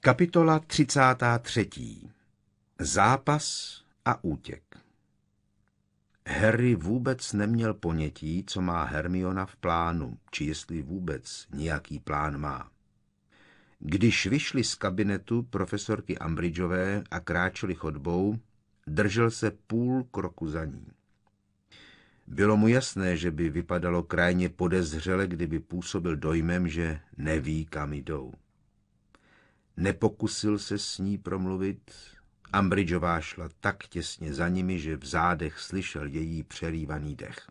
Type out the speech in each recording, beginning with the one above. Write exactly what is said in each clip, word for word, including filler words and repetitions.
Kapitola třicátá třetí. Zápas a útěk. Harry vůbec neměl ponětí, co má Hermiona v plánu, či jestli vůbec nějaký plán má. Když vyšli z kabinetu profesorky Umbridgeové a kráčeli chodbou, držel se půl kroku za ní. Bylo mu jasné, že by vypadalo krajně podezřele, kdyby působil dojmem, že neví, kam jdou. Nepokusil se s ní promluvit. Umbridgeová šla tak těsně za nimi, že v zádech slyšel její přerývaný dech.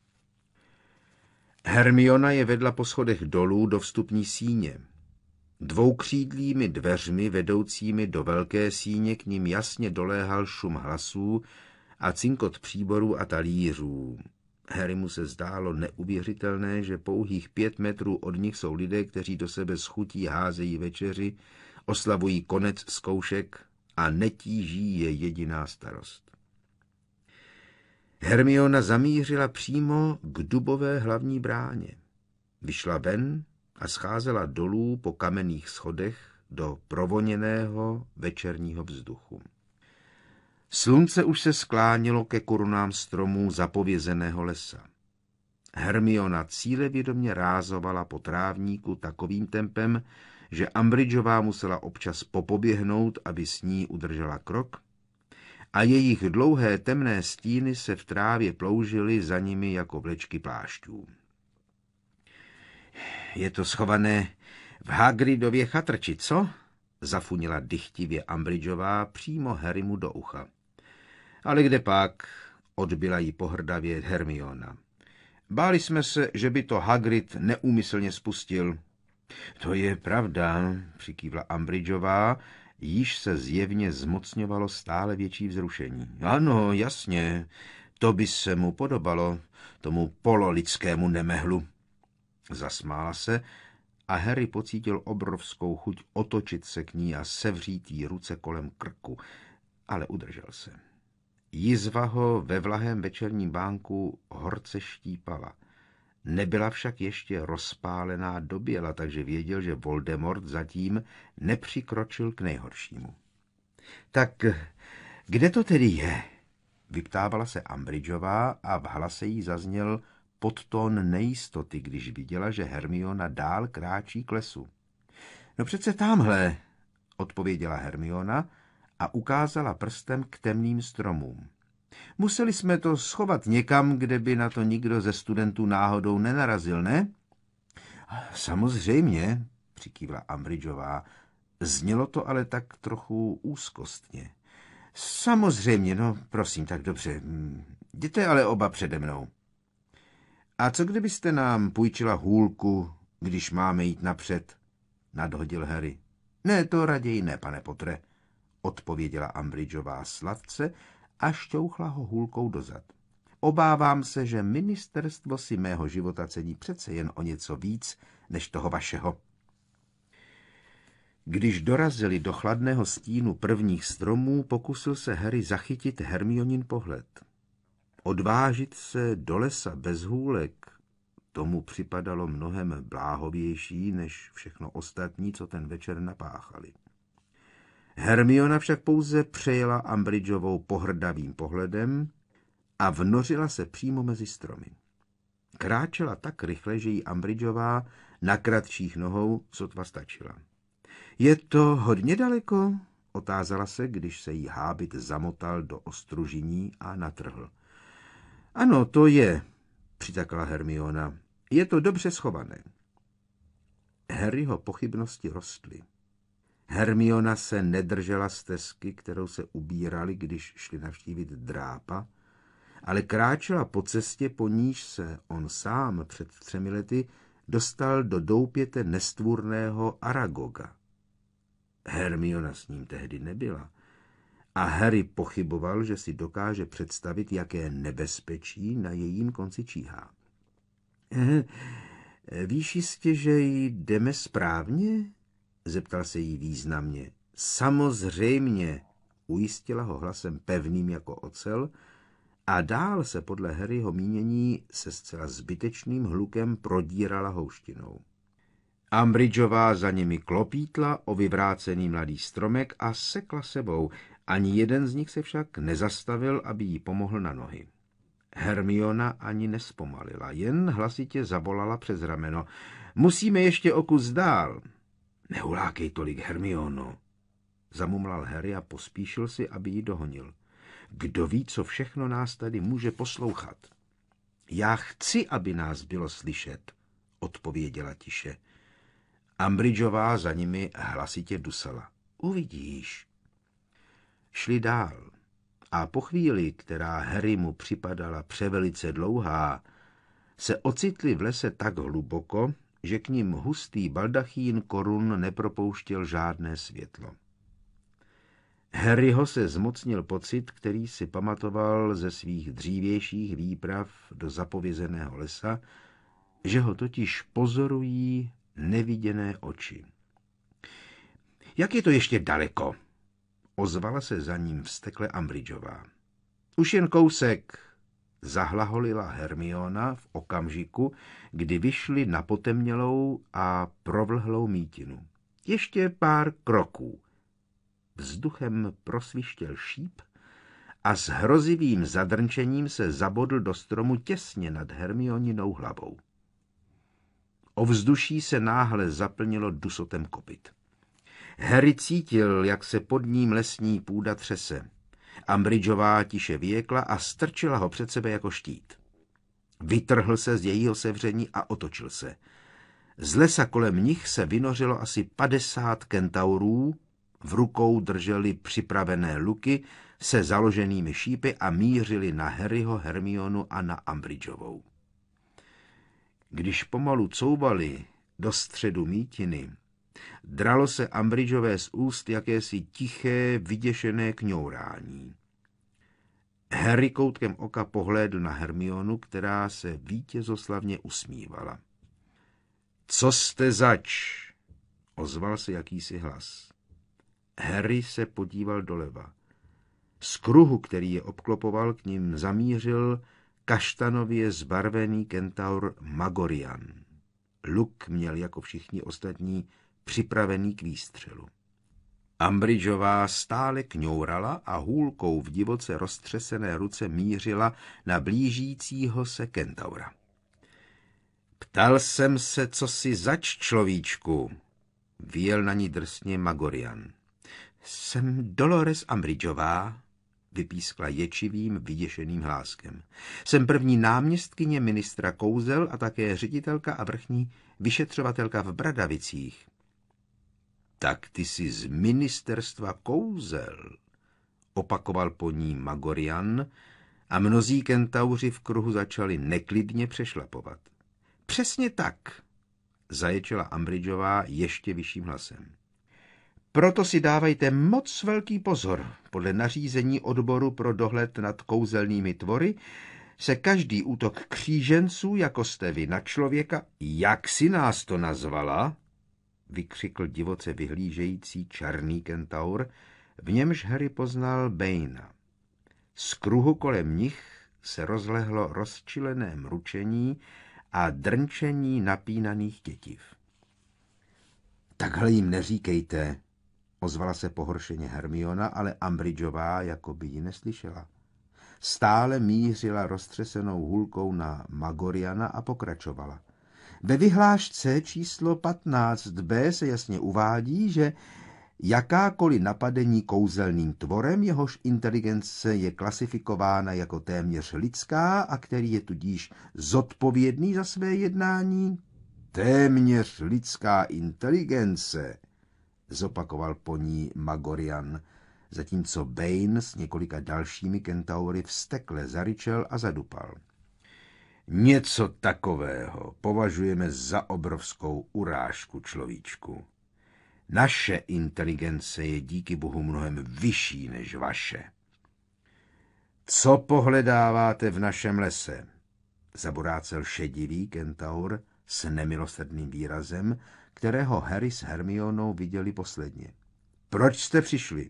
Hermiona je vedla po schodech dolů do vstupní síně. Dvoukřídlými dveřmi vedoucími do velké síně k nim jasně doléhal šum hlasů a cinkot příborů a talířů. Harrymu se zdálo neuvěřitelné, že pouhých pět metrů od nich jsou lidé, kteří do sebe s chutí házejí večeři, oslavují konec zkoušek a netíží je jediná starost. Hermiona zamířila přímo k dubové hlavní bráně. Vyšla ven a scházela dolů po kamenných schodech do provoněného večerního vzduchu. Slunce už se sklánělo ke korunám stromů zapovězeného lesa. Hermiona cílevědomě rázovala po trávníku takovým tempem, že Umbridgeová musela občas popoběhnout, aby s ní udržela krok, a jejich dlouhé temné stíny se v trávě ploužily za nimi jako vlečky plášťů. Je to schované v Hagridově chatrči, co? Zafunila dychtivě Umbridgeová přímo Harrymu do ucha. Ale kde pak, odbyla jí pohrdavě Hermiona. Báli jsme se, že by to Hagrid neúmyslně spustil. To je pravda, přikývla Umbridgeová, již se zjevně zmocňovalo stále větší vzrušení. Ano, jasně, to by se mu podobalo, tomu pololidskému nemehlu. Zasmála se a Harry pocítil obrovskou chuť otočit se k ní a sevřít jí ruce kolem krku, ale udržel se. Jizva ho ve vlahém večerním bánku horce štípala. Nebyla však ještě rozpálená do běla, takže věděl, že Voldemort zatím nepřikročil k nejhoršímu. Tak kde to tedy je? Vyptávala se Umbridgeová a v hlase jí zazněl podtón nejistoty, když viděla, že Hermiona dál kráčí k lesu. No přece tamhle, odpověděla Hermiona a ukázala prstem k temným stromům. Museli jsme to schovat někam, kde by na to nikdo ze studentů náhodou nenarazil, ne? Samozřejmě, přikývla Umbridgeová. Znělo to ale tak trochu úzkostně. Samozřejmě, no prosím, tak dobře. Jděte ale oba přede mnou. A co kdybyste nám půjčila hůlku, když máme jít napřed? Nadhodil Harry. Ne, to raději ne, pane Potre, odpověděla Umbridgeová sladce a šťouchla ho hůlkou dozad. Obávám se, že ministerstvo si mého života cení přece jen o něco víc než toho vašeho. Když dorazili do chladného stínu prvních stromů, pokusil se Harry zachytit Hermionin pohled. Odvážit se do lesa bez hůlek, tomu připadalo mnohem bláhovější než všechno ostatní, co ten večer napáchali. Hermiona však pouze přejela Umbridgeovou pohrdavým pohledem a vnořila se přímo mezi stromy. Kráčela tak rychle, že jí Umbridgeová na kratších nohou sotva stačila. Je to hodně daleko? Otázala se, když se jí hábit zamotal do ostružiní a natrhl. Ano, to je, přitakla Hermiona. Je to dobře schované. Harryho pochybnosti rostly. Hermiona se nedržela stezky, kterou se ubírali, když šli navštívit Drápa, ale kráčela po cestě, po níž se on sám před třemi lety dostal do doupěte nestvůrného Aragoga. Hermiona s ním tehdy nebyla a Harry pochyboval, že si dokáže představit, jaké nebezpečí na jejím konci číhá. Víš jistě, že jdeme správně? Zeptal se jí významně. Samozřejmě, ujistila ho hlasem pevným jako ocel a dál se podle Harryho mínění se zcela zbytečným hlukem prodírala houštinou. Umbridgeová za nimi klopítla o vyvrácený mladý stromek a sekla sebou. Ani jeden z nich se však nezastavil, aby jí pomohl na nohy. Hermiona ani nespomalila, jen hlasitě zavolala přes rameno. Musíme ještě o kus dál. Neulákej tolik, Hermiono, zamumlal Harry a pospíšil si, aby ji dohonil. Kdo ví, co všechno nás tady může poslouchat. Já chci, aby nás bylo slyšet, odpověděla tiše. Umbridgeová za nimi hlasitě dusala. Uvidíš. Šli dál a po chvíli, která Harry mu připadala převelice dlouhá, se ocitli v lese tak hluboko, že k nim hustý baldachín korun nepropouštěl žádné světlo. Harryho se zmocnil pocit, který si pamatoval ze svých dřívějších výprav do zapovězeného lesa, že ho totiž pozorují neviděné oči. Jak je to ještě daleko? Ozvala se za ním vztekle Umbridgeová. Už jen kousek, zahlaholila Hermiona v okamžiku, kdy vyšli na potemnělou a provlhlou mítinu. Ještě pár kroků. Vzduchem prosvištěl šíp a s hrozivým zadrnčením se zabodl do stromu těsně nad Hermioninou hlavou. Ovzduší se náhle zaplnilo dusotem kopyt. Harry cítil, jak se pod ním lesní půda třese. Umbridgeová tiše vyjekla a strčila ho před sebe jako štít. Vytrhl se z jejího sevření a otočil se. Z lesa kolem nich se vynořilo asi padesát kentaurů, v rukou drželi připravené luky se založenými šípy a mířili na Harryho, Hermionu a na Umbridgeovou. Když pomalu couvali do středu mítiny, dralo se Umbridgeové z úst jakési tiché, vyděšené kňourání. Harry koutkem oka pohlédl na Hermionu, která se vítězoslavně usmívala. Co jste zač? Ozval se jakýsi hlas. Harry se podíval doleva. Z kruhu, který je obklopoval, k ním zamířil kaštanově zbarvený kentaur Magorian. Luk měl jako všichni ostatní připravený k výstřelu. Umbridgeová stále kňourala a hůlkou v divoce roztřesené ruce mířila na blížícího se kentaura. Ptal jsem se, co si zač, človíčku, vyjel na ní drsně Magorian. Jsem Dolores Umbridgeová, vypískla ječivým, vyděšeným hláskem. Jsem první náměstkyně ministra kouzel a také ředitelka a vrchní vyšetřovatelka v Bradavicích. Tak ty jsi z ministerstva kouzel, opakoval po ní Magorian a mnozí kentauři v kruhu začali neklidně přešlapovat. Přesně tak, zaječela Umbridgeová ještě vyšším hlasem. Proto si dávejte moc velký pozor. Podle nařízení odboru pro dohled nad kouzelnými tvory se každý útok kříženců, jako jste vy na člověka, jak si nás to nazvala, vykřikl divoce vyhlížející černý kentaur, v němž Harry poznal Baina. Z kruhu kolem nich se rozlehlo rozčilené mručení a drnčení napínaných tětiv. Takhle jim neříkejte, ozvala se pohoršeně Hermiona, ale Umbridgeová jako by ji neslyšela. Stále mířila roztřesenou hůlkou na Magoriana a pokračovala. Ve vyhlášce číslo patnáct bé se jasně uvádí, že jakákoliv napadení kouzelným tvorem, jehož inteligence je klasifikována jako téměř lidská a který je tudíž zodpovědný za své jednání, téměř lidská inteligence, zopakoval po ní Magorian, zatímco Bane s několika dalšími kentaury vztekle zaryčel a zadupal. Něco takového považujeme za obrovskou urážku, človíčku. Naše inteligence je díky bohu mnohem vyšší než vaše. Co pohledáváte v našem lese? Zaborácel šedivý kentaur s nemilosrdným výrazem, kterého Harry s Hermionou viděli posledně. Proč jste přišli?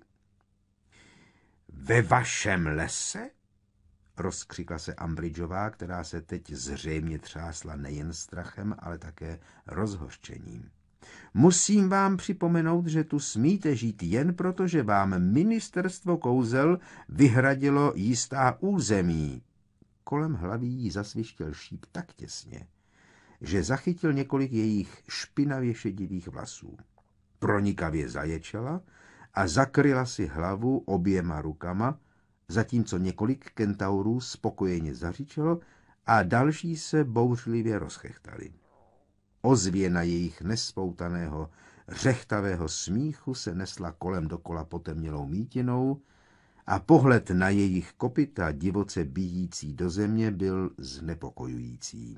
Ve vašem lese? Rozkřikla se Umbridgeová, která se teď zřejmě třásla nejen strachem, ale také rozhořčením. Musím vám připomenout, že tu smíte žít jen proto, že vám ministerstvo kouzel vyhradilo jistá území. Kolem hlavy jí zasvištěl šíp tak těsně, že zachytil několik jejich špinavě šedivých vlasů. Pronikavě zaječela a zakryla si hlavu oběma rukama, zatímco několik kentaurů spokojeně zařičelo a další se bouřlivě rozchechtali. Ozvěna jejich nespoutaného, řechtavého smíchu se nesla kolem dokola potemnělou mítinou a pohled na jejich kopyta divoce bijící do země byl znepokojující.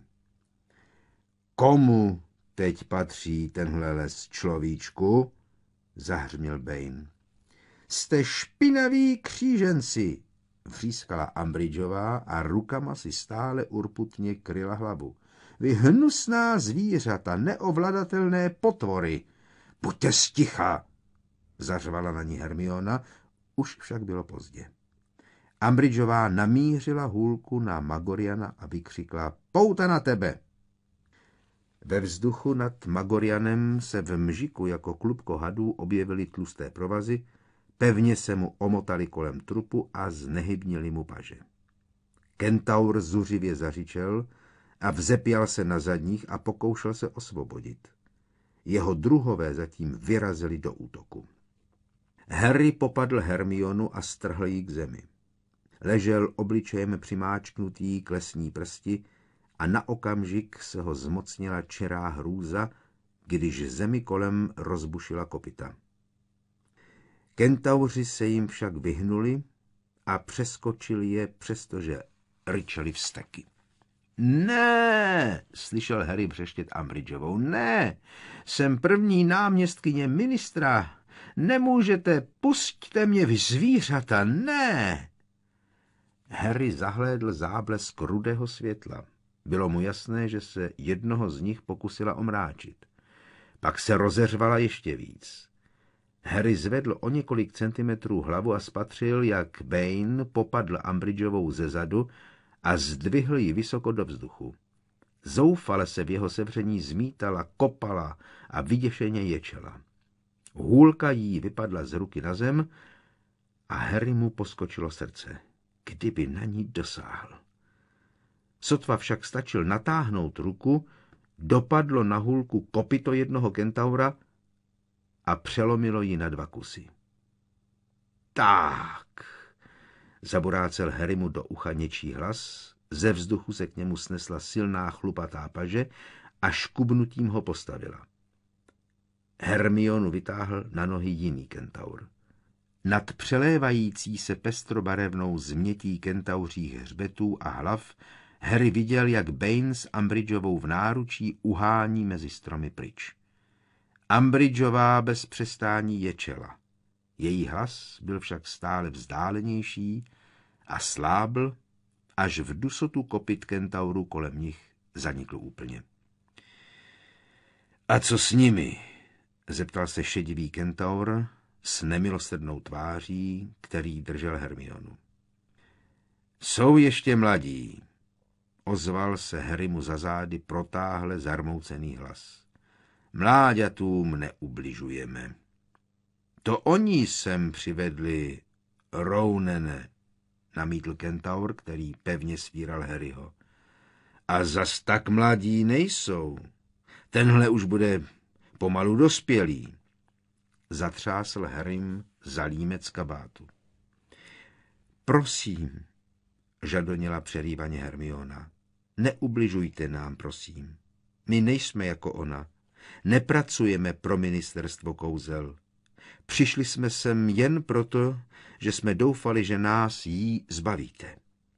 Komu teď patří tenhle les, človíčku? Zahřměl Bane. Jste špinaví kříženci, vřískala Ambridgeová a rukama si stále urputně kryla hlavu. Vy hnusná zvířata, neovladatelné potvory. Buďte sticha, zařvala na ní Hermiona, už však bylo pozdě. Ambridgeová namířila hůlku na Magoriana a vykřikla: Pouta na tebe! Ve vzduchu nad Magorianem se v mžiku jako klubko hadů objevily tlusté provazy, pevně se mu omotali kolem trupu a znehybnili mu paže. Kentaur zuřivě zařičel a vzepěl se na zadních a pokoušel se osvobodit. Jeho druhové zatím vyrazili do útoku. Harry popadl Hermionu a strhl jí k zemi. Ležel obličejem přimáčknutý k lesní prsti a na okamžik se ho zmocnila čirá hrůza, když zemi kolem rozbušila kopyta. Kentauři se jim však vyhnuli a přeskočili je, přestože ryčeli vzteky. Ne, slyšel Harry břeštět Ambridgeovou, ne, jsem první náměstkyně ministra, nemůžete, pusťte mě, vy zvířata, ne. Harry zahlédl záblesk rudého světla. Bylo mu jasné, že se jednoho z nich pokusila omráčit. Pak se rozeřvala ještě víc. Harry zvedl o několik centimetrů hlavu a spatřil, jak Bane popadl Ambridgeovou ze zadu a zdvihl ji vysoko do vzduchu. Zoufale se v jeho sevření zmítala, kopala a vyděšeně ječela. Hůlka jí vypadla z ruky na zem a Harry mu poskočilo srdce. Kdyby na ní dosáhl. Sotva však stačil natáhnout ruku, dopadlo na hůlku kopyto jednoho kentaura a přelomilo ji na dva kusy. Tak, zaborácel Harrymu do ucha něčí hlas, ze vzduchu se k němu snesla silná chlupatá paže a škubnutím ho postavila. Hermionu vytáhl na nohy jiný kentaur. Nad přelévající se pestrobarevnou změtí kentauřích hřbetů a hlav Harry viděl, jak Bane s Ambridgeovou v náručí uhání mezi stromy pryč. Ambridgeová bez přestání ječela. Její hlas byl však stále vzdálenější a slábl, až v dusotu kopyt kentaurů kolem nich zanikl úplně. A co s nimi? Zeptal se šedivý kentaur s nemilosrdnou tváří, který držel Hermionu. Jsou ještě mladí, ozval se Harrymu za zády protáhle zarmoucený hlas. Mláďatům neubližujeme. To oni sem přivedli, Rounene, namítl kentaur, který pevně svíral Harryho. A zas tak mladí nejsou. Tenhle už bude pomalu dospělý. Zatřásl Harrym za límec kabátu. Prosím, žadonila přerývaně Hermiona, neubližujte nám, prosím. My nejsme jako ona. Nepracujeme pro ministerstvo kouzel. Přišli jsme sem jen proto, že jsme doufali, že nás jí zbavíte.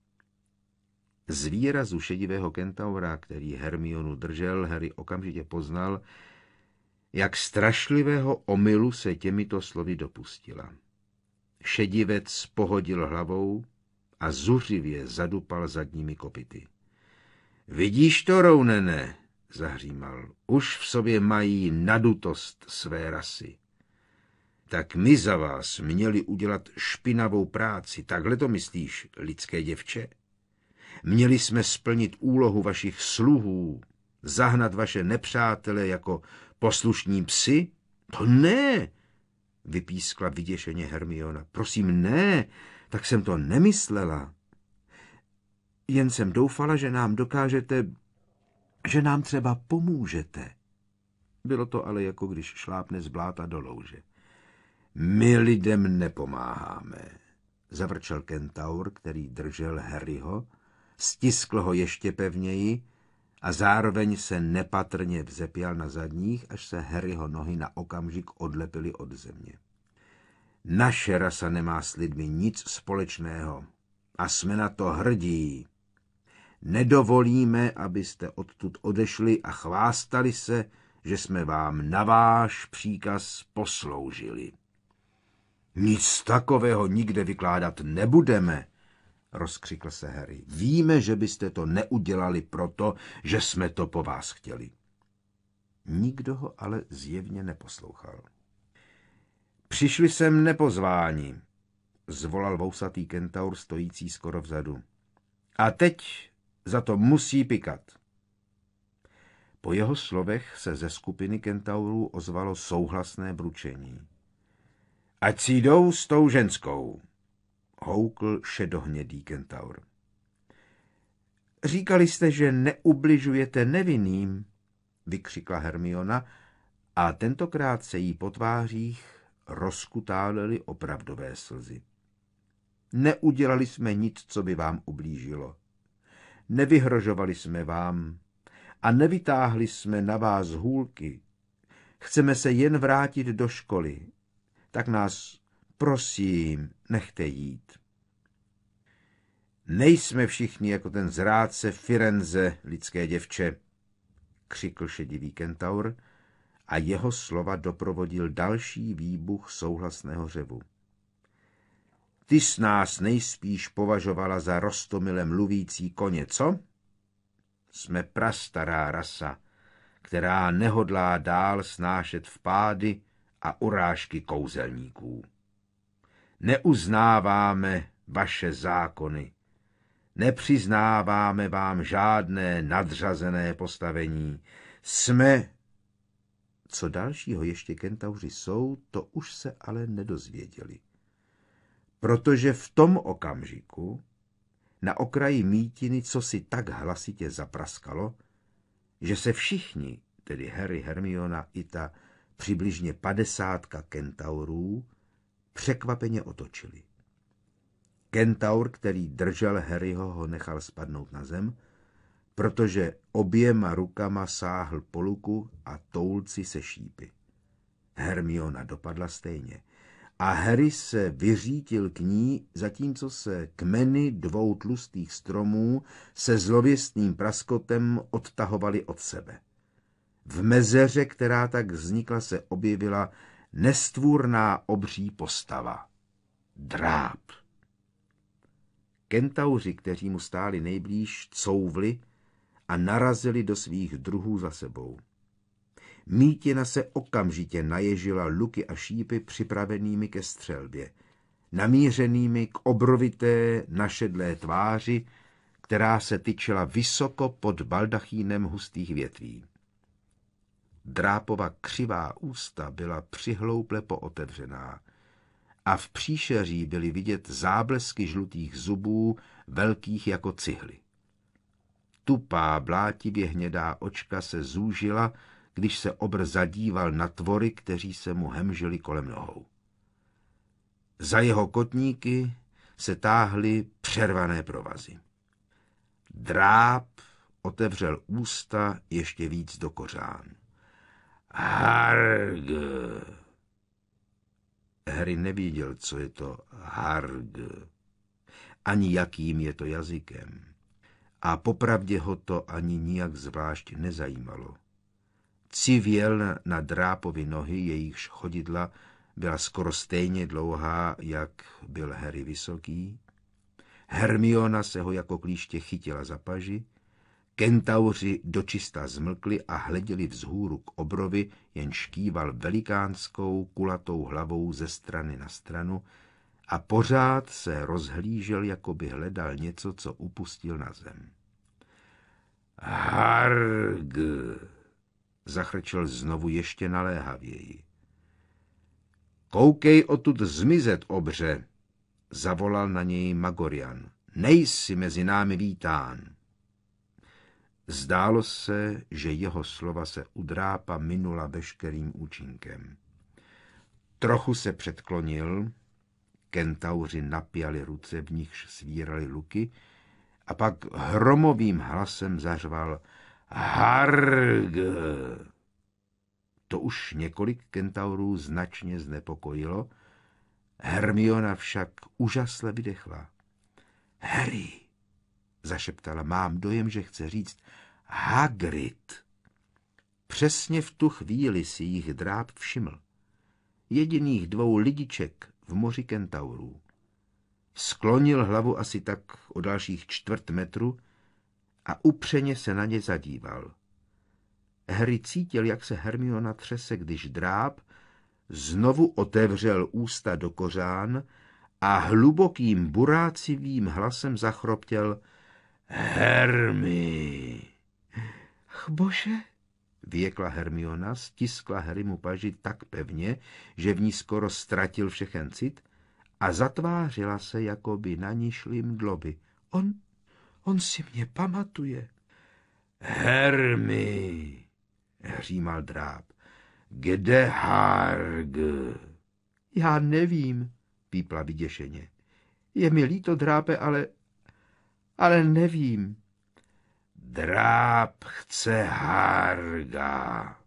Z výrazu šedivého kentaura, který Hermionu držel, Harry okamžitě poznal, jak strašlivého omylu se těmito slovy dopustila. Šedivec pohodil hlavou a zuřivě zadupal zadními kopyty. Vidíš to, Rounene, zahřímal, už v sobě mají nadutost své rasy. Tak my za vás měli udělat špinavou práci, takhle to myslíš, lidské děvče? Měli jsme splnit úlohu vašich sluhů, zahnat vaše nepřátele jako Poslušní psi? To ne, vypískla vyděšeně Hermiona. Prosím, ne, tak jsem to nemyslela. Jen jsem doufala, že nám dokážete, že nám třeba pomůžete. Bylo to ale jako když šlápne z bláta do louže. My lidem nepomáháme, zavrčel kentaur, který držel Harryho, stiskl ho ještě pevněji a zároveň se nepatrně vzepěl na zadních, až se Harryho nohy na okamžik odlepily od země. Naše rasa nemá s lidmi nic společného a jsme na to hrdí. Nedovolíme, abyste odtud odešli a chvástali se, že jsme vám na váš příkaz posloužili. Nic takového nikde vykládat nebudeme, rozkřikl se Harry. Víme, že byste to neudělali proto, že jsme to po vás chtěli. Nikdo ho ale zjevně neposlouchal. Přišli sem nepozváni, zvolal vousatý kentaur stojící skoro vzadu. A teď za to musí pikat. Po jeho slovech se ze skupiny kentaurů ozvalo souhlasné bručení. Ať si jdou s tou ženskou, houkl šedohnědý kentaur. Říkali jste, že neubližujete nevinným, vykřikla Hermiona a tentokrát se jí po tvářích rozkutálely opravdové slzy. Neudělali jsme nic, co by vám ublížilo. Nevyhrožovali jsme vám a nevytáhli jsme na vás hůlky. Chceme se jen vrátit do školy. Tak nás, prosím, nechte jít. Nejsme všichni jako ten zrádce Firenze, lidské děvče, křikl šedivý kentaur a jeho slova doprovodil další výbuch souhlasného řevu. Ty s nás nejspíš považovala za roztomile mluvící koně, co? Jsme prastará rasa, která nehodlá dál snášet vpády a urážky kouzelníků. Neuznáváme vaše zákony, nepřiznáváme vám žádné nadřazené postavení. Jsme... Co dalšího ještě kentauři jsou, to už se ale nedozvěděli. Protože v tom okamžiku na okraji mítiny cosi tak hlasitě zapraskalo, že se všichni, tedy Harry, Hermiona i ta přibližně padesátka kentaurů, překvapeně otočili. Kentaur, který držel Harryho, ho nechal spadnout na zem, protože oběma rukama sáhl po luku a toulci se šípy. Hermiona dopadla stejně a Harry se vyřítil k ní, zatímco se kmeny dvou tlustých stromů se zlověstným praskotem odtahovaly od sebe. V mezeře, která tak vznikla, se objevila nestvůrná obří postava. Dráp. Kentauři, kteří mu stáli nejblíž, couvli a narazili do svých druhů za sebou. Mítina se okamžitě naježila luky a šípy připravenými ke střelbě, namířenými k obrovité našedlé tváři, která se tyčela vysoko pod baldachínem hustých větví. Drápova křivá ústa byla přihlouple pootevřená a v příšeří byly vidět záblesky žlutých zubů, velkých jako cihly. Tupá, blátivě hnědá očka se zúžila, když se obr zadíval na tvory, kteří se mu hemžili kolem nohou. Za jeho kotníky se táhly přervané provazy. Dráp otevřel ústa ještě víc do kořán. Harg. Harry nevěděl, co je to harg, ani jakým je to jazykem. A popravdě ho to ani nijak zvlášť nezajímalo. Civěl na Drápovi nohy, jejichž chodidla byla skoro stejně dlouhá, jak byl Harry vysoký. Hermiona se ho jako klíště chytila za paži, kentauři dočista zmlkli a hleděli vzhůru k obrovi, jen škýval velikánskou kulatou hlavou ze strany na stranu a pořád se rozhlížel, jako by hledal něco, co upustil na zem. Harg, zachrčel znovu ještě naléhavěji. Koukej odtud zmizet, obře, zavolal na něj Magorian. Nejsi mezi námi vítán. Zdálo se, že jeho slova se u drápa minula veškerým účinkem. Trochu se předklonil, kentauři napjali ruce, v nichž svírali luky, a pak hromovým hlasem zařval Harg. To už několik kentaurů značně znepokojilo, Hermiona však úžasle vydechla. Harry, zašeptala, mám dojem, že chce říct Hagrid. Přesně v tu chvíli si jich dráp všiml. Jediných dvou lidiček v moři kentaurů. Sklonil hlavu asi tak o dalších čtvrt metru a upřeně se na ně zadíval. Harry cítil, jak se Hermiona třese, když dráp znovu otevřel ústa do kořán a hlubokým burácivým hlasem zachroptěl Hermi. Ach bože, vyjekla Hermiona, stiskla Harrymu paži tak pevně, že v ní skoro ztratil všechen cit a zatvářila se, jako by na ní šly mdloby. On, on si mě pamatuje. Hermi, hřímal dráp. Kde Harg? Já nevím, pípla vyděšeně. Je mi líto, drápe, ale, ale nevím. Dráp chce Harga.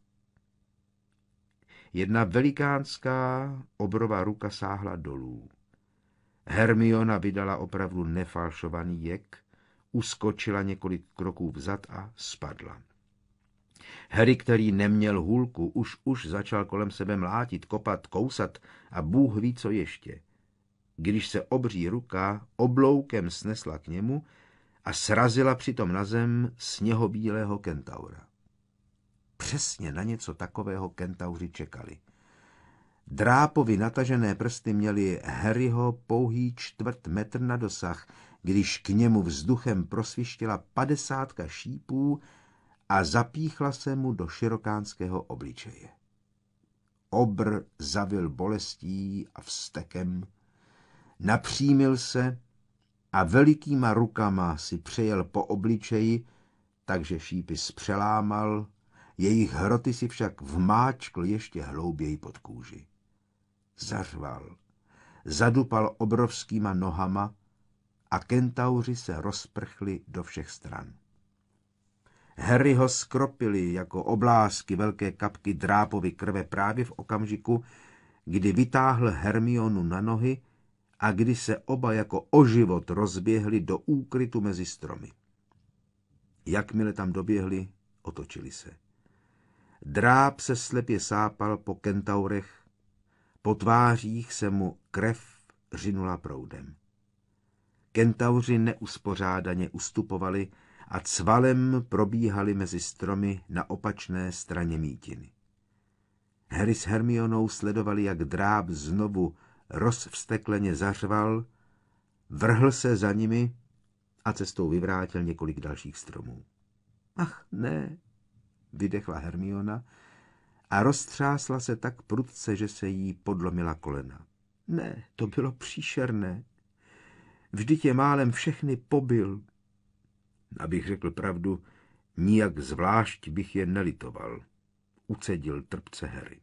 Jedna velikánská obrová ruka sáhla dolů. Hermiona vydala opravdu nefalšovaný jek, uskočila několik kroků vzad a spadla. Harry, který neměl hůlku, už už začal kolem sebe mlátit, kopat, kousat a Bůh ví, co ještě. Když se obří ruka obloukem snesla k němu a srazila přitom na zem sněhobílého kentaura. Přesně na něco takového kentauři čekali. Drápovi natažené prsty měly Harryho pouhý čtvrt metr na dosah, když k němu vzduchem prosvištěla padesátka šípů a zapíchla se mu do širokánského obličeje. Obr zavil bolestí a vztekem, napřímil se a velikýma rukama si přejel po obličeji, takže šípy spřelámal, jejich hroty si však vmáčkl ještě hlouběji pod kůži. Zařval, zadupal obrovskýma nohama a kentauři se rozprchli do všech stran. Harry ho skropili jako oblásky velké kapky drápovy krve právě v okamžiku, kdy vytáhl Hermionu na nohy a kdy se oba jako o život rozběhli do úkrytu mezi stromy. Jakmile tam doběhli, otočili se. Dráp se slepě sápal po kentaurech, po tvářích se mu krev řinula proudem. Kentauři neuspořádaně ustupovali a cvalem probíhali mezi stromy na opačné straně mítiny. Harry s Hermionou sledovali, jak dráp znovu rozvstekleně zařval, vrhl se za nimi a cestou vyvrátil několik dalších stromů. Ach ne, vydechla Hermiona a roztřásla se tak prudce, že se jí podlomila kolena. Ne, to bylo příšerné. Vždyť je málem všechny pobil. Abych řekl pravdu, nijak zvlášť bych je nelitoval, ucedil trpce Harry.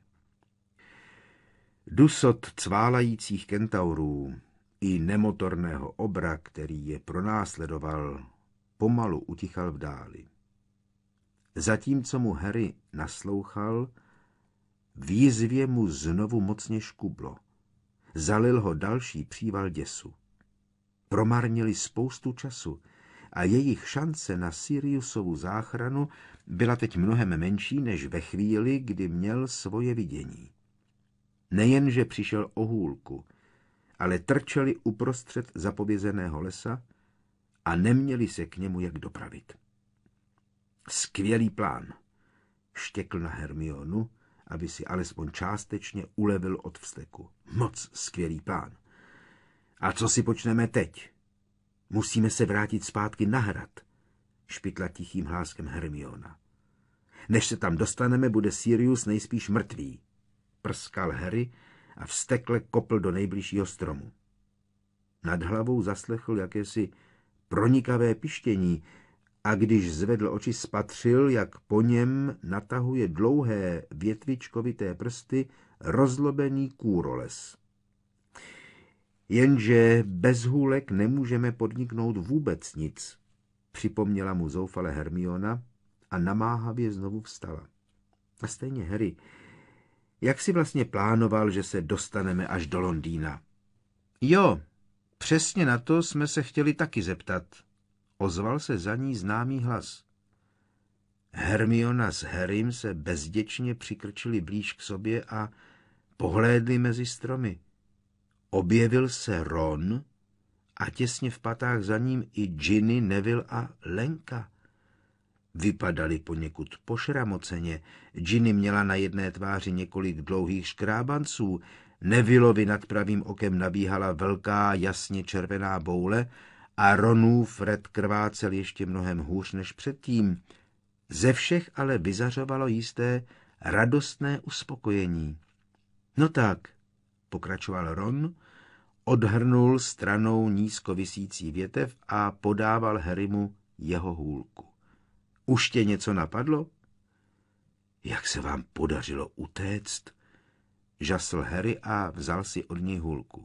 Dusot cválajících kentaurů i nemotorného obra, který je pronásledoval, pomalu utichal v dáli. Zatímco mu Harry naslouchal, v jizvě mu znovu mocně škublo. Zalil ho další příval děsu. Promarnili spoustu času a jejich šance na Siriusovu záchranu byla teď mnohem menší než ve chvíli, kdy měl svoje vidění. Nejenže přišel o hůlku, ale trčeli uprostřed zapovězeného lesa a neměli se k němu jak dopravit. Skvělý plán, štěkl na Hermionu, aby si alespoň částečně ulevil od vzteku. Moc skvělý plán. A co si počneme teď? Musíme se vrátit zpátky na hrad, špitla tichým hláskem Hermiona. Než se tam dostaneme, bude Sirius nejspíš mrtvý. Prskal Harry a vztekle kopl do nejbližšího stromu. Nad hlavou zaslechl jakési pronikavé pištění a když zvedl oči, spatřil, jak po něm natahuje dlouhé větvičkovité prsty rozlobený kůroles. Jenže bez hůlek nemůžeme podniknout vůbec nic, připomněla mu zoufale Hermiona a namáhavě znovu vstala. A stejně, Harry, jak jsi vlastně plánoval, že se dostaneme až do Londýna? Jo, přesně na to jsme se chtěli taky zeptat. Ozval se za ní známý hlas. Hermiona s Harrym se bezděčně přikrčili blíž k sobě a pohlédli mezi stromy. Objevil se Ron a těsně v patách za ním i Ginny, Neville a Lenka. Vypadali poněkud pošramoceně. Ginny měla na jedné tváři několik dlouhých škrábanců, Nevilleovi nad pravým okem nabíhala velká jasně červená boule a Ronův red krvácel ještě mnohem hůř než předtím. Ze všech ale vyzařovalo jisté radostné uspokojení. No tak, pokračoval Ron, odhrnul stranou nízko visící větev a podával Harrymu jeho hůlku. Už tě něco napadlo? Jak se vám podařilo utéct? Žasl Harry a vzal si od něj hůlku.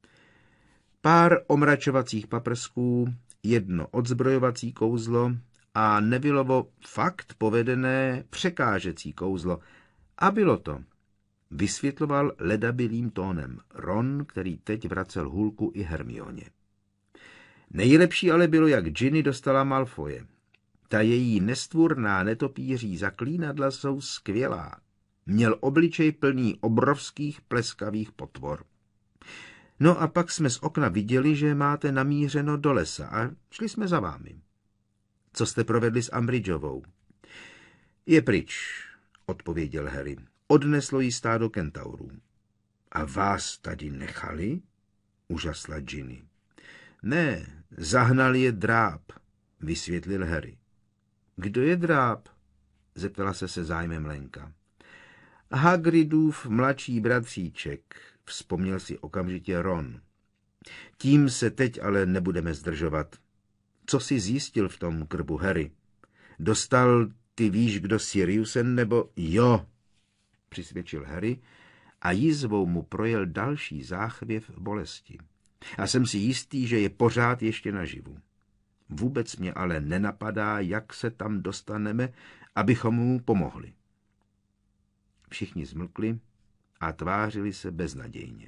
Pár omračovacích paprsků, jedno odzbrojovací kouzlo a Nevilleovo fakt povedené překážecí kouzlo. A bylo to, vysvětloval ledabilým tónem Ron, který teď vracel hůlku i Hermioně. Nejlepší ale bylo, jak Ginny dostala Malfoje. Ta její nestvůrná netopíří zaklínadla jsou skvělá. Měl obličej plný obrovských pleskavých potvor. No a pak jsme z okna viděli, že máte namířeno do lesa a šli jsme za vámi. Co jste provedli s Umbridgeovou? Je pryč, odpověděl Harry. Odneslo jí stádo kentaurů. A vás tady nechali? Užasla Ginny. Ne, zahnali je Dráp, vysvětlil Harry. Kdo je Dráp? Zeptala se se zájmem Lenka. Hagridův mladší bratříček, vzpomněl si okamžitě Ron. Tím se teď ale nebudeme zdržovat. Co jsi zjistil v tom krbu, Harry? Dostal, ty víš, kdo Siriusen, nebo jo, přisvědčil Harry a jizvou mu projel další záchvěv bolesti. A jsem si jistý, že je pořád ještě naživu. Vůbec mě ale nenapadá, jak se tam dostaneme, abychom mu pomohli. Všichni zmlkli a tvářili se beznadějně.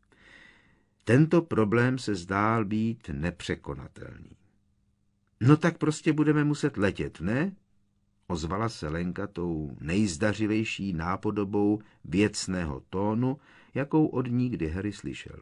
Tento problém se zdál být nepřekonatelný. No tak prostě budeme muset letět, ne? Ozvala se Lenka tou nejzdařilejší nápodobou věcného tónu, jakou od ní kdy Harry slyšel.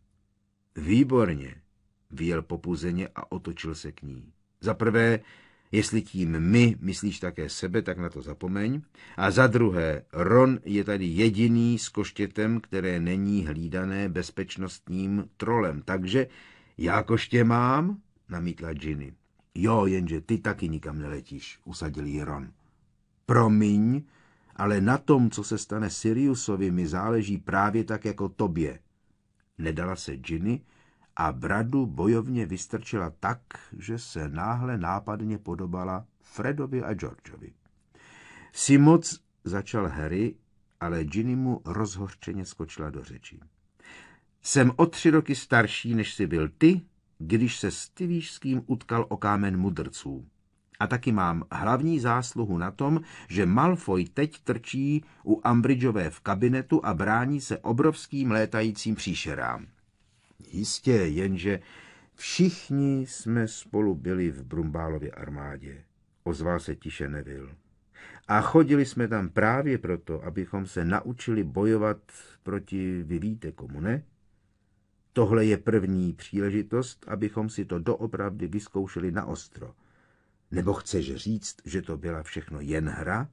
Výborně, vyjel popuzeně a otočil se k ní. Za prvé, jestli tím my myslíš také sebe, tak na to zapomeň. A za druhé, Ron je tady jediný s koštětem, které není hlídané bezpečnostním trolem. Takže já koště mám, namítla Ginny. Jo, jenže ty taky nikam neletíš, usadil ji Ron. Promiň, ale na tom, co se stane Siriusovi, mi záleží právě tak jako tobě. Nedala se Ginny a bradu bojovně vystrčila tak, že se náhle nápadně podobala Fredovi a Georgeovi. Si moc, začal Harry, ale Ginny mu rozhořčeně skočila do řeči. Jsem o tři roky starší, než jsi byl ty, když se s Tyvíšským utkal o kámen mudrců. A taky mám hlavní zásluhu na tom, že Malfoy teď trčí u Umbridgeové v kabinetu a brání se obrovským létajícím příšerám. Jistě, jenže všichni jsme spolu byli v Brumbálově armádě, ozval se tiše Neville. A chodili jsme tam právě proto, abychom se naučili bojovat proti, vy víte komu, ne? Tohle je první příležitost, abychom si to doopravdy vyzkoušeli na ostro. Nebo chceš říct, že to byla všechno jen hra?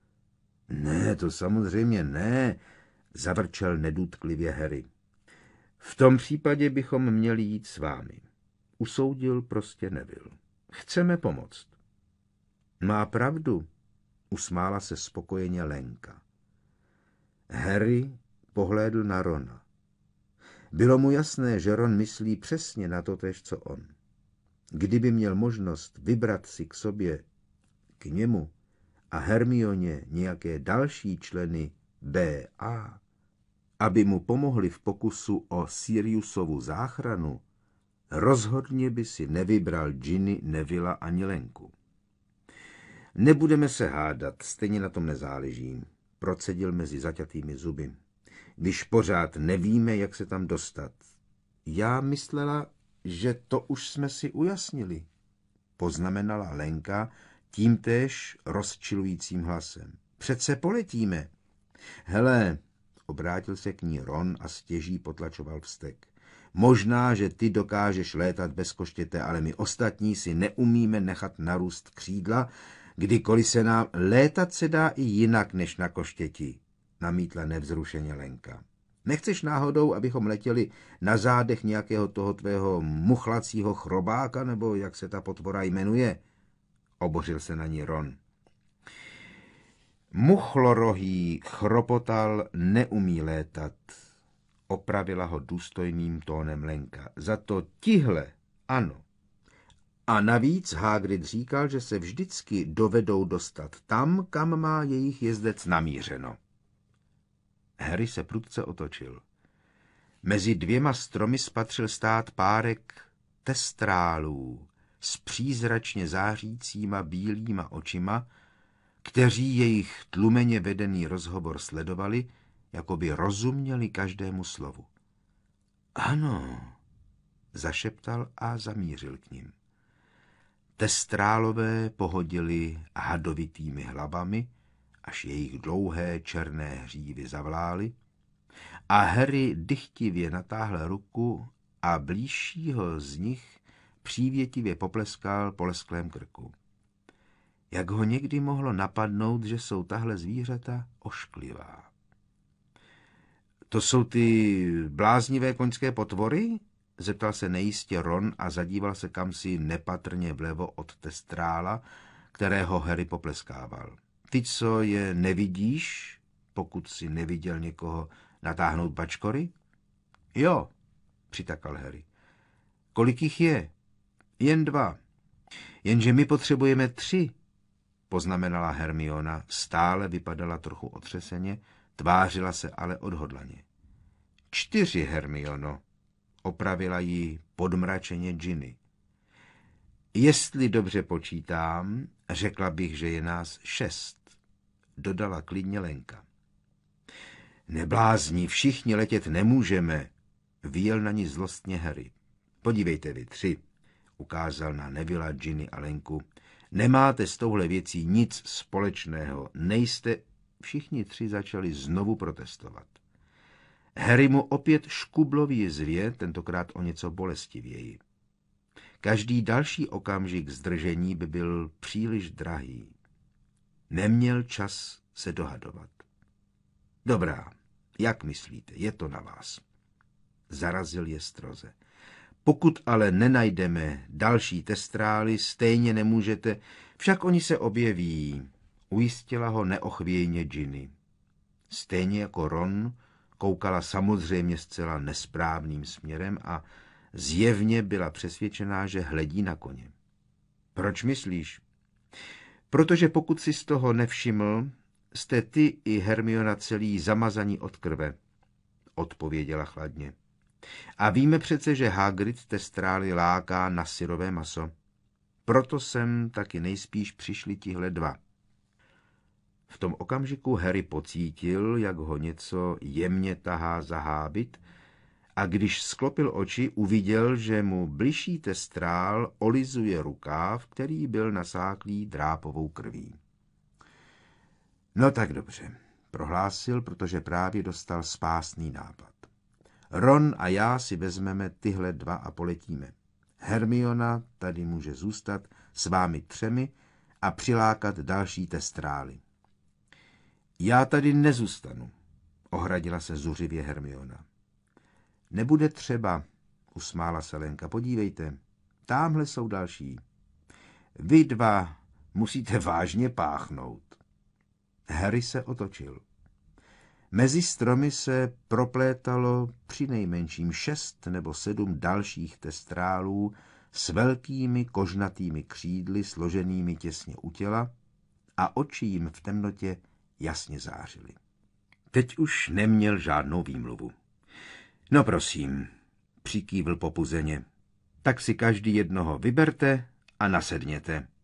Ne, to samozřejmě ne, zavrčel nedůtklivě Harry. V tom případě bychom měli jít s vámi. Usoudil prostě Neville. Chceme pomoct. Má pravdu, Usmála se spokojeně Lenka. Harry pohlédl na Rona. Bylo mu jasné, že Ron myslí přesně na totéž, co on. Kdyby měl možnost vybrat si k sobě, k němu a Hermioně nějaké další členy B A, aby mu pomohli v pokusu o Siriusovu záchranu, rozhodně by si nevybral Ginny, Nevilla ani Lenku. Nebudeme se hádat, stejně na tom nezáleží, procedil mezi zaťatými zuby. Když pořád nevíme, jak se tam dostat. Já myslela, že to už jsme si ujasnili, poznamenala Lenka tímtéž rozčilujícím hlasem. Přece poletíme. Hele, obrátil se k ní Ron a stěží potlačoval vztek. Možná, že ty dokážeš létat bez koštěte, ale my ostatní si neumíme nechat narůst křídla, kdykoliv se nám létat se dá i jinak než na koštěti, namítla nevzrušeně Lenka. Nechceš náhodou, abychom letěli na zádech nějakého toho tvého muchlacího chrobáka, nebo jak se ta potvora jmenuje? Obořil se na ní Ron. Muchlorohý chropotal neumí létat, opravila ho důstojným tónem Lenka. Za to tihle, ano. A navíc Hagrid říkal, že se vždycky dovedou dostat tam, kam má jejich jezdec namířeno. Harry se prudce otočil. Mezi dvěma stromy spatřil stát párek testrálů s přízračně zářícíma bílýma očima, kteří jejich tlumeně vedený rozhovor sledovali, jako by rozuměli každému slovu. Ano, zašeptal a zamířil k nim. Testrálové pohodili hadovitými hlavami, až jejich dlouhé černé hřívy zavlály, a Harry dychtivě natáhl ruku a blížšího z nich přívětivě popleskal po lesklém krku. Jak ho někdy mohlo napadnout, že jsou tahle zvířata ošklivá? To jsou ty bláznivé koňské potvory? Zeptal se nejistě Ron a zadíval se kamsi nepatrně vlevo od testrála, kterého Harry popleskával. Ty, co je nevidíš, pokud si neviděl někoho natáhnout bačkory? Jo, přitakal Harry. Kolik jich je? Jen dva. Jenže my potřebujeme tři, poznamenala Hermiona, stále vypadala trochu otřeseně, tvářila se ale odhodlaně. Čtyři, Hermiono, opravila ji podmračeně Ginny. Jestli dobře počítám, řekla bych, že je nás šest, dodala klidně Lenka. Neblázni, všichni letět nemůžeme, vyjel na ní zlostně Harry. Podívejte vy tři, ukázal na Nevilla, Ginny a Lenku. Nemáte s touhle věcí nic společného, nejste... Všichni tři začali znovu protestovat. Harry mu opět škublo v jizvě, tentokrát o něco bolestivěji. Každý další okamžik zdržení by byl příliš drahý. Neměl čas se dohadovat. Dobrá, jak myslíte, je to na vás. Zarazil je stroze. Pokud ale nenajdeme další testrály, stejně nemůžete, však oni se objeví, ujistila ho neochvějně Ginny. Stejně jako Ron koukala samozřejmě zcela nesprávným směrem a zjevně byla přesvědčená, že hledí na koně. Proč myslíš? Protože pokud si z toho nevšiml, jste ty i Hermiona celý zamazaní od krve, odpověděla chladně. A víme přece, že Hagrid testrály láká na syrové maso. Proto sem taky nejspíš přišli tihle dva. V tom okamžiku Harry pocítil, jak ho něco jemně tahá za hábit, a když sklopil oči, uviděl, že mu bližší testrál olizuje rukáv, který byl nasáklý drápovou krví. No tak dobře, prohlásil, protože právě dostal spásný nápad. Ron a já si vezmeme tyhle dva a poletíme. Hermiona tady může zůstat s vámi třemi a přilákat další testrály. Já tady nezůstanu, ohradila se zuřivě Hermiona. Nebude třeba, usmála se Lenka, podívejte, támhle jsou další. Vy dva musíte vážně páchnout. Harry se otočil. Mezi stromy se proplétalo přinejmenším šest nebo sedm dalších testrálů s velkými kožnatými křídly složenými těsně u těla a oči jim v temnotě jasně zářily. Teď už neměl žádnou výmluvu. No prosím, přikývl popuzeně, tak si každý jednoho vyberte a nasedněte.